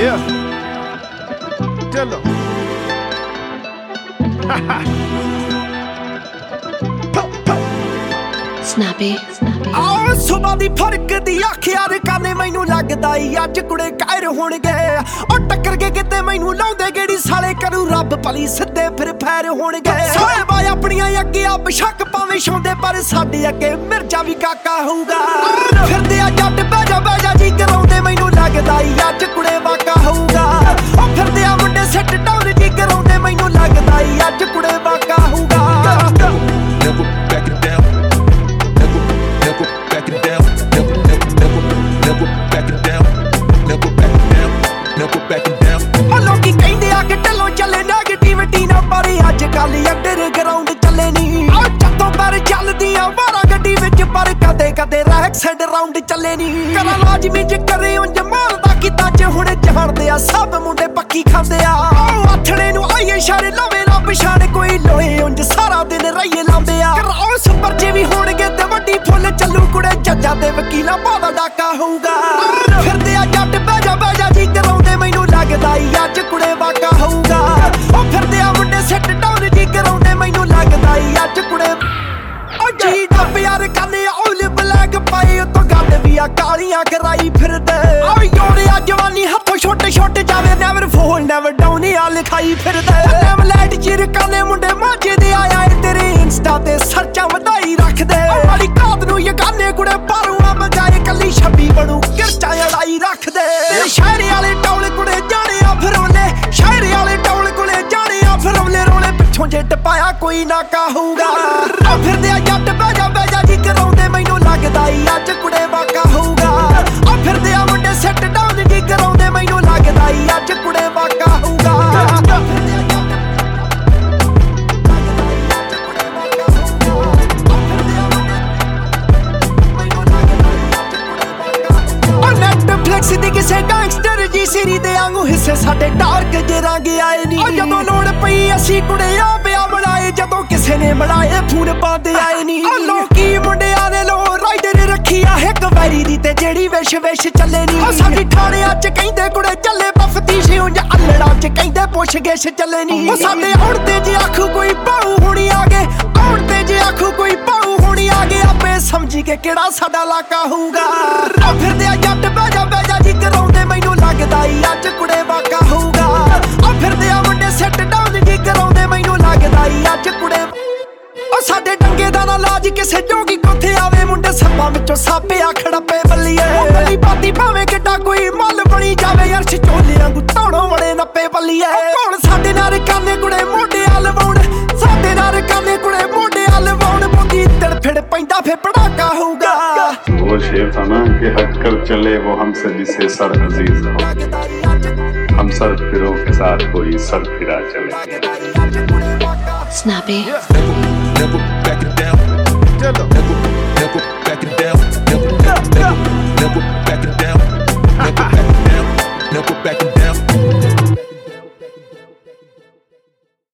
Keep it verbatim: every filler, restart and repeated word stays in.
Yeah. Dilla. Snappy. ਆਹ ਸੁਬਾਹ ਦੀ ਫਰਕ ਦੀ ਆਖਿਆ ਰਕਾਨੇ ਮੈਨੂੰ ਲੱਗਦਾ ਈ ਅੱਜ ਕੁੜੇ ਕਾਇਰ ਹੋਣਗੇ ਉਹ ਟੱਕਰ ਕੇ ਕਿਤੇ ਮੈਨੂੰ ਲਾਉਂਦੇ ਗੇੜੀ ਸਾਲੇ ਕਰੂ ਰੱਬ ਭਲੀ ਸਿੱਧੇ ਫਿਰ ਫੈਰ ਹੋਣਗੇ ਸਾਰੇ ਬਾਈ ਆਪਣੀਆਂ ਅੱਗੇ ਆ ਬਸ਼ੱਕ ਪਾਵੇਂ ਛਾਉਂਦੇ ਪਰ ਸਾਡੇ ਅੱਗੇ ਮਿਰਜ਼ਾ ਵੀ ਕਾਕਾ ਹੋਊਗਾ ਫਿਰਦੇ ਆ ਜੱਟ ਬਹਿ ਜਾ ਬਹਿ ਜਾ ਜੀ ਕਰਾਉਂਦੇ ਮੈਨੂੰ ਲੱਗਦਾ ਈ ਅੱਜ ਕੁੜੇ ਵਾਕਾ ਹੋਊਗਾ ਉਹ ਫਿਰਦੇ ਆ ਮੁੰਡੇ ਸਿੱਟ ਡਾਊਨ ਜੀ ਕਰਾਉਂਦੇ ਮੈਨੂੰ ਲੱਗਦਾ ਈ ਅੱਜ ਕੁੜੇ ਵਾਕਾ ਹੋਊਗਾ ਲੋਕੀ ਕਹਿੰਦੇ ਆ ਕਿ ਢੱਲੋਂ ਚੱਲੇ ਨੈਗੇਟਿਵਿਟੀ ਨਾ ਪਰ ਅੱਜ ਕੱਲ ਅੰਡਰਗਰਾਉਂਡ ਚੱਲੇ ਨੀ ਆ ਜਦੋਂ ਪਰ ਚੱਲਦੀਆਂ ਵਾਰਾ ਗੱਡੀ ਵਿੱਚ ਪਰ ਕਦੇ ਕਦੇ ਰੈਕ ਸਾਈਡ ਰਾਉਂਡ ਚੱਲੇ ਨੀ ਕਰਾਂ ਲਾਜ਼ਮੀ ਜੇ ਕਰੇ ਉਂਝ ਮਾਰਦਾ ਕਿਤਾ ਚ ਹੁਣ ਜਾਣਦੇ ਆ ਸਭ ਮੁੰਡੇ ਪੱਕੀ ਖਾਂਦੇ ਆ ਆਥਣੇ ਨੂੰ ਆਈਏ ਇਸ਼ਾਰੇ ਲਾਵੇ ਨਾ ਪਛਾਣ ਕੋਈ ਲੋਏ ਉਂਝ ਸਾਰਾ ਦਿਨ ਰਹੀਏ ਲਾਉਂਦੇ ਆ ਕਰਾਉ ਸੁਪਰ ਜੇ ਵੀ ਹੋਣਗੇ ਤੇ ਵੱਡੀ ਫੁੱਲ ਚੱਲੂ ਕੁੜੇ ਜੱਜਾਂ ਤੇ ਵਕੀਲਾਂ ਬਾਦਾ ਡਾਕਾ ਹੋਊਗਾ ਫਿਰਦੇ ਆ ਜੱਟ ਬਹਿ ਜਾ ਬਹਿ ਜਾ ਜੀ ਕਰਾਉਂਦੇ ਮੈਨੂੰ ਲੱਗਦਾ ਈ ਅੱਜ ਕੁੜੇ ਵਾਕਾ ਹੋਊਗਾ ਉਹ ਫਿਰਦੇ ਆ ਮੁੰਡੇ ਸਿੱਟ ਡਾਊਨ ਜੀ ਕਰਾਉਂਦੇ ਮੈਨੂੰ ਲੱਗਦਾ ਈ ਅੱਜ ਕੁੜੇ ਉਹ ਜੀ ਡੱਬ ਯਾਰ ਕੰਨੇ ਔਲ ਬਲੈਕ ਪਾਈ ਉਤੋਂ ਗੱਲ ਵੀ ਆ ਕਾਲੀਆਂ ਕਰਾਈ ਫਿਰਦੇ ਆ ਯੋੜਿਆ ਜਵਾਨੀ ਹੱਥੋਂ ਛੋਟੇ ਛੋਟੇ ਜਾਵੇ ਨੈਵਰ ਫੋਲ ਨੈਵਰ ਡਾਊਨ ਆ ਲਿਖਾਈ ਫਿਰਦੇ ਨੈਵਰ ਲੈਟ ਚਿਰ ਕੰਨੇ ਮੁੰਡੇ ਮਾਝੇ ਦੇ ਆਇਆ ਤੇਰੇ ਇੰਸਟਾ ਤੇ ਸਰਚਾਂ ਵਧਾਈ ਰੱਖਦੇ ਵਾਲੀ ਕਾਤ ਨੂੰ ਯਗਾਨੇ ਕੁੜੇ ਪਾਰੂਆਂ ਬਜਾਏ ਕੱਲੀ ਛੱਬੀ ਬਣੂ ਕਿਰਚਾਂ ਲੜਾਈ ਰੱਖਦੇ ਤੇਰੇ ਸ਼ਾਇਰੀ ਵਾਲੇ ਟੌਲ ਕੁੜੇ ਜਾਣੇ ਆ ਫਿਰੋਲੇ ਸ਼ਾਇਰੀ ਵਾਲੇ ਟੌਲ ਕੁੜੇ ਜਾਣੇ ਆ ਫਿਰੋਲੇ ਰੋਲੇ ਪਿੱਛੋਂ ਜੇ ਟਪਾਇਆ ਕੋਈ ਨਾ ਕਾਹੂਗਾ ਆ ਫਿਰਦੇ ਆ ਜੱਟ ਬਹਿ ਜਾ ਬਹਿ ਜਾ ਜੀ ਕਰਾਉਂਦੇ ਮੈਨੂੰ ਲੱਗਦਾ ਈ ਅੱਜ ਕੁੜੇ ਵਾਕਾ ਹੋਊਗਾ ਆ ਫਿਰਦੇ ਆ ਮੁੰਡੇ ਸਿੱਟ ਡਾਊਨ ਜੀ ਕਰਾਉਂਦੇ ਮੈਨੂੰ ਲੱਗਦਾ ਈ ਅੱਜ ਕੁੜੇ ਵਾਕਾ ਹੋਊਗਾ ਨੈਟਫਲਿਕਸ ਦੀ ਕਿਸੇ ਗੈਂਗਸਟਰ ਜੀ ਸੀਰੀ ਦੇ ਵਾਂਗੂ ਹਿੱਸੇ ਸਾਡੇ ਡਾਰਕ ਜੇ ਰੰਗ ਆਏ ਨੀ ਜਦੋਂ ਲੋੜ ਪਈ ਅਸੀਂ ਕੁੜੇ ਆ ਪਿਆ ਬਣਾਏ ਜਦੋਂ ਕਿਸੇ ਨੇ ਬਣਾਏ ਫੋਨ ਪਾਉਂਦੇ ਆਏ ਨੀ ਲੋਕੀ ਮੁੰਡਿਆਂ ਦੇ ਲੋ ਰਾਈਡਰ ਰੱਖੀ ਆ ਇੱਕ ਵੈਰੀ ਦੀ ਤੇ ਜਿਹੜੀ ਵਿਸ਼ ਵਿਸ਼ ਚੱਲੇ ਨੀ ਉਹ ਸਾਡੀ ਥਾਣਿਆਂ ਚ ਕਹਿੰਦੇ ਕੁੜੇ ਚੱਲੇ ਬਫਤੀਸ਼ ਉਂਝ ਅੱਲੜਾਂ ਚ ਕਹਿੰਦੇ ਪੁੱਛ ਗਿੱਛ ਚੱਲੇ ਨੀ ਉਹ ਸਾਡੇ ਆਉਣ ਤੇ ਜੇ ਆਖੂ ਕੋਈ ਪਾਉ ਹੁਣੀ ਆ ਗਏ ਆਉਣ ਤੇ ਜੇ ਆਖੂ ਕੋਈ ਪਾਉ ਹੁਣੀ ਆ ਗਏ ਆਪੇ ਸਮਝੀ ਕੇ ਕਿਹੜਾ ਸਾਡਾ ਇਲਾਕਾ ਹੋਊਗਾ ਆ ਫਿਰਦੇ ਆ ਜੱਟ ਬਹਿ ਜਾ ਬਹਿ ਜਾ ਜੀ ਕਰਾਉਂਦੇ ਮੈਨੂੰ ਲੱਗਦਾ ਈ ਅੱਜ ਕੁੜੇ ਵਾਕਾ ਹੋਊਗਾ ਆ ਫਿਰਦੇ ਆ ਮੁੰਡੇ ਸਿੱਟ ਡਾਊਨ ਜੀ ਕਰਾਉਂਦੇ ਮੈਨੂੰ ਲੱਗਦਾ ਈ ਅੱਜ ਕੁੜੇ ਉਹ ਸਾਡੇ ਡੰਗੇ ਦਾ ਨਾ ਲਾਜ ਕਿਸੇ ਜੋਗੀ ਕੋਥੇ ਆਵੇ ਮੁੰਡੇ ਸੱਪਾਂ ਵਿੱਚੋਂ ਸਾਪੇ ਆ ਖੜੱਪੇ ਬੱਲੀਏ ਬੱਲੀ ਬਾਤੀ ਭਾਵੇਂ ਕਿੱਡਾ ਕੋਈ ਮੱਲ ਬਣੀ ਜਾਵੇ ਅਰਸ਼ ਚੋਲਿਆਂ ਗੁੱਤਾਣੋਂ ਵੜੇ ਨੱਪੇ ਬੱਲੀਏ ਕੌਣ ਸਾਡੇ ਨਾਲ ਕਾਨੇ ਕੁੜੇ ਮੋਢੇ ਆ ਲਵਾਉਣ ਸਾਡੇ ਨਾਲ ਕਾਨੇ ਕੁੜੇ ਮੋਢੇ ਆ ਲਵਾਉਣ ਬੁੱਗੀ ਤੜਫੜ ਪੈਂਦਾ ਫੇ ਪੜਾਕਾ ਹੋਊਗਾ वो शेर था ना कि हट कर चले वो हमसे जिसे सर अजीज हो हम सर फिरों के साथ कोई सर फिरा चले Snappy.